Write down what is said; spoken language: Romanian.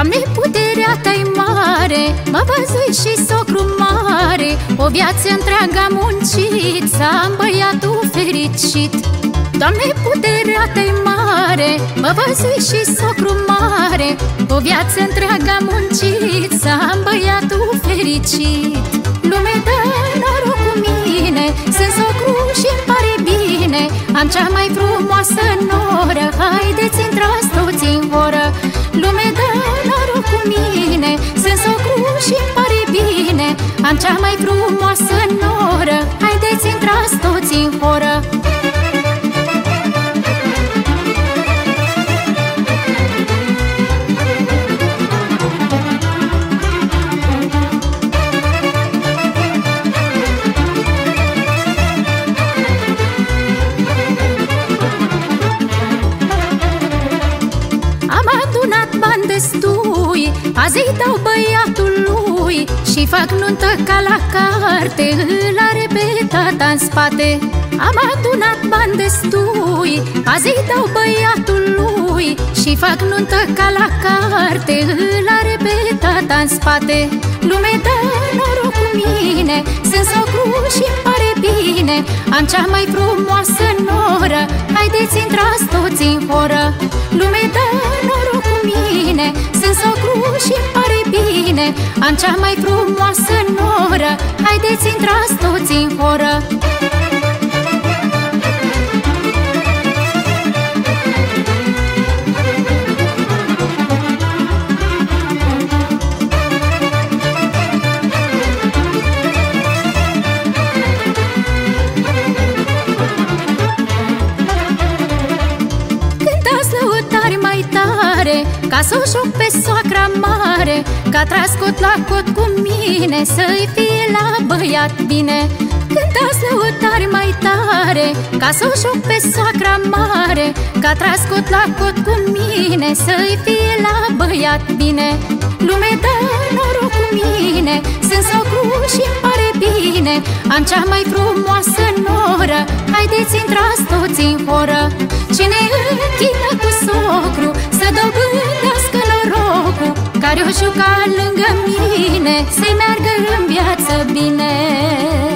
Doamne, puterea Ta-i mare, mă văzui și socru mare. O viață întreagă am muncit să am băiatul fericit. Doamne, puterea Ta-i mare, mă văzui și socru mare. O viață întreagă am muncit să am băiatul fericit. Lume, dă noroc cu mine, sunt socru și-mi pare bine. Am cea mai frumoasă noră, haideți intrați toți în horă. Lume, dă noroc cu mine, sunt socru și-mi pare bine. Am cea mai frumoasă noră, haideți intrați toți în horă. Azi îi dau băiatului și fac nuntă ca la carte. Îl are pe tata în spate. Am adunat bani destui, azi îi dau băiatului și fac nuntă ca la carte. Îl are pe tata în spate. Lume, dă noroc cu mine, sunt socru și-mi pare bine. Am cea mai frumoasă noră, haideți intrați toți în horă. Lume, dă noroc cu mine, sunt socru și-mi pare bine. Am cea mai frumoasă noră, haideți intrați toți în horă. Ca să o joc pe soacra mare, ca tras cot la cot cu mine, să-i fie la băiat bine. Cântați lăutari mai tare, ca să o joc pe soacra mare, ca tras cot la cot cu mine, să-i fie la băiat bine. Lume, dă noroc cu mine, sunt socru și-mi pare bine. Am cea mai frumoasă noră, haideți intrați toți în horă. Cine închină cu socru, să dobândească norocul, care o juca lângă mine, să-i meargă în viață bine.